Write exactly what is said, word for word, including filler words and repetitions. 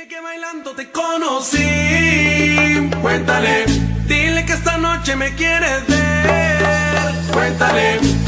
Dile que bailando te conocí. Cuéntale. Dile que esta noche me quieres ver. Cuéntale.